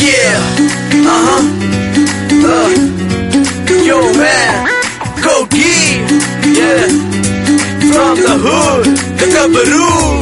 Yo man, go get, yeah. From the hood, the Gabaru.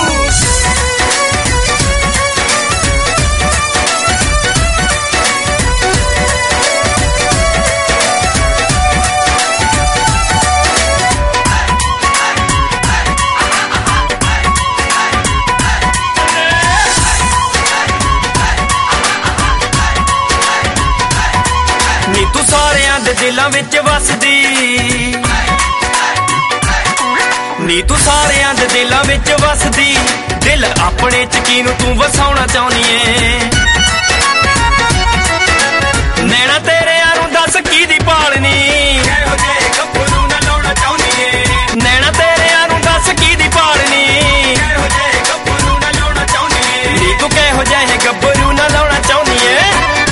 ਨੀ ਤੂੰ ਸਾਰਿਆਂ ਦੇ ਦਿਲਾਂ ਵਿੱਚ ਵਸਦੀ, ਨੀ ਤੂੰ ਸਾਰਿਆਂ ਦੇ ਦਿਲਾਂ ਵਿੱਚ ਵਸਦੀ, ਦਿਲ ਆਪਣੇ ਚ ਕਿਹਨੂੰ ਤੂੰ ਵਸਾਉਣਾ ਚਾਹੁੰਦੀ ਏ। ਨੈਣਾ ਤੇਰਿਆਂ ਨੂੰ ਦੱਸ ਕਿਹਦੀ ਪਾਲਣੀ, ਇਹੋ ਜਿਹੇ ਗੱਭਰੂ ਨਾ ਲਾਉਣਾ ਚਾਹੁੰਦੀ ਏ। ਨੈਣਾ ਤੇਰਿਆਂ ਨੂੰ ਦੱਸ ਕਿਹਦੀ ਪਾਲਣੀ, ਇਹੋ ਜਿਹੇ ਗੱਭਰੂ ਨਾ ਲਾਉਣਾ ਚਾਹੁੰਦੀ ਏ। ਨੀ ਤੂੰ ਕਿਹੋ ਜਿਹੇ ਗੱਭਰੂ ਨਾ ਲਾਉਣਾ ਚਾਹੁੰਦੀ ਏ।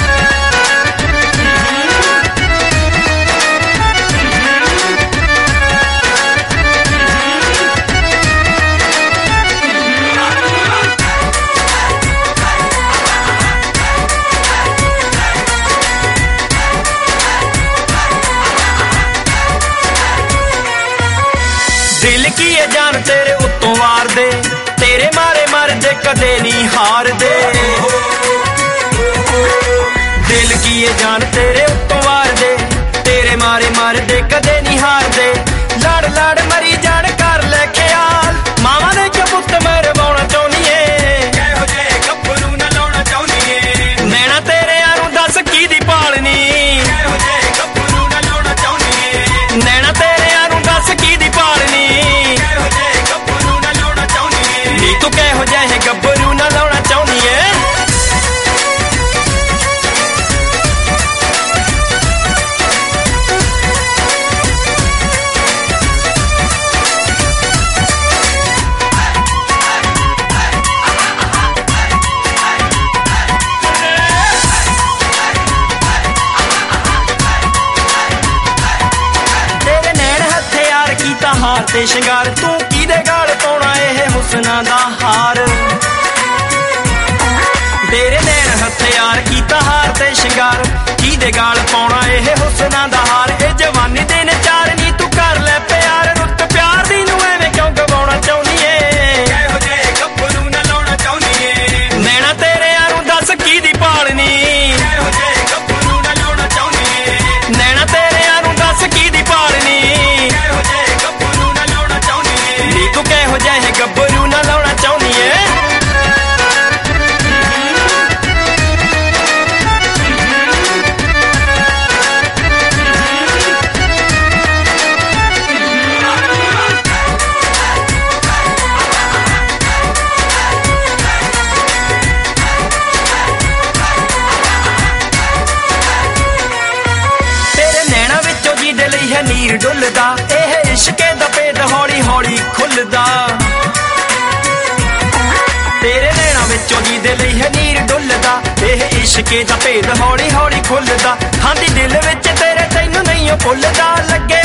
ਦਿਲ ਕੀ ਇਹ ਜਾਨ ਤੇਰੇ ਉੱਤੋਂ ਵਾਰਦੇ, ਤੇਰੇ ਮਾਰੇ ਮਰਦੇ ਕਦੇ ਨਹੀਂ ਹਾਰਦੇ। ਦਿਲ ਕੀ ਇਹ ਜਾਨ ਤੇਰੇ ਉੱਤੋਂ ਵਾਰਦੇ, ਤੇਰੇ ਮਾਰੇ ਮਰਦੇ ਕਦੇ ਨਹੀਂ ਹਾਰਦੇ। ਲੜ ਲੜ ਮਰੀ ਜਾਣ ਕਰ ਲੈ ਖਿਆਲ, ਮਾਵਾਂ ਦੇ ਕਬੂਤ ਮਰਵਾਉਣਾ ਚਾਹੁੰਦੀ ਏ। ਇਹੋ ਜਿਹੇ ਗੱਭਰੂ ਨਾ ਲਾਉਣਾ ਚਾਹੁੰਦੀ ਏ। ਨੈਣਾ ਤੇਰਿਆਂ ਨੂੰ ਦੱਸ ਕਿਹਦੀ ਪਾਲਣੀ, ਇਹੋ ਜਿਹੇ ਗੱਭਰੂ ਨਾ ਲਾਉਣਾ ਚਾਹੁੰਦੀ ਏ। ਨੈਣਾ ਤੇਰਿਆਂ ਨੂੰ ਦੱਸ ਕਿਹਦੀ ਪਾਲਣੀ, ਇਹੋ ਜਿਹੇ ਗੱਭਰੂ ਨਾ ਲਾਉਣਾ ਚਾਹੁੰਦੀ ਏ। ਨੀ ਤੂੰ ਕਿਹੋ ਜਿਹੇ ਗੱਭਰੂ ਨਾ ਲਾਉਣਾ ਚਾਹੁੰਦੀ ਏ। ਹਾਰ ਤੇ ਸ਼ਿੰਗਾਰ, ਤੂੰ ਕਿਹਦੇ ਗਾਲ ਪਾਉਣਾ ਇਹ ਹੁਸਨਾਂ ਦਾ ਹਾਰ। ਤੇਰੇ ਨੈਣ ਹਥਿਆਰ ਕੀਤਾ ਹਾਰ ਤੇ ਸ਼ਿੰਗਾਰ, ਕਿਹਦੇ ਗਾਲ ਪਾਉਣਾ ਇਹ ਹੁਸਨਾਂ ਦਾ ਹਾਰ। ਇਹ ਜਵਾਨੀ ਦੇ ਨਚਾਰ ਨੀ ਤੂੰ ਕਰ ਲੈ ਪਿਆਰ, ਰੁੱਤ ਪਿਆਰ ਦੀ ਨੂੰ ਐਵੇਂ ਕਿਉਂ ਗਵਾਉਣਾ ਚਾਹੁੰਦੀ ਏ। ਇਹੋ ਜਿਹੇ ਗੱਭਰੂ ਨਾ ਲਾਉਣਾ ਚਾਹੁੰਦੀ ਏ। ਨੈਣਾ ਤੇਰਿਆਂ ਨੂੰ ਦੱਸ ਕਿਹਦੀ ਪਾਲਣੀ, ਇਹੋ ਜਿਹੇ ਗੱਭਰੂ ਨਾ ਲਾਉਣਾ ਚਾਹੁੰਦੀ ਏ। ਨੈਣਾ ਤੇਰਿਆਂ ਨੂੰ ਦੱਸ ਕਿਹਦੀ ਪਾਲਣੀ, ਇਹੋ ਜਿਹੇ ਨੀ ਤੂੰ ਕਿਹੋ ਜਿਹੇ ਗੱਭਰੂ ਨਾ ਲਾਉਣਾ ਚਾਹੁੰਦੀ ਏ। ਤੇਰੇ ਨੈਣਾ ਵਿੱਚੋਂ ਜਿਹਦੇ ਲਈ ਹੈ ਨੀਰ ਡੁੱਲਦਾ, ਇਹ ਇਸ਼ਕੇ ਦਾ ਭੇਦ ਹੌਲੀ ਹੌਲੀ ਖੁੱਲਦਾ। ਤੇਰੇ ਨੈਣਾ ਵਿੱਚੋਂ ਜਿਹਦੇ ਲਈ ਹੈ ਨੀਰ ਡੁੱਲਦਾ, ਇਹ ਇਸ਼ਕੇ ਦਾ ਭੇਦ ਹੌਲੀ ਹੌਲੀ ਖੁੱਲਦਾ। ਹਾਂ ਦੀ ਦਿਲ ਵਿੱਚ ਤੇਰੇ ਤੈਨੂੰ ਨਹੀਂ ਭੁੱਲਦਾ, ਲੱਗੇ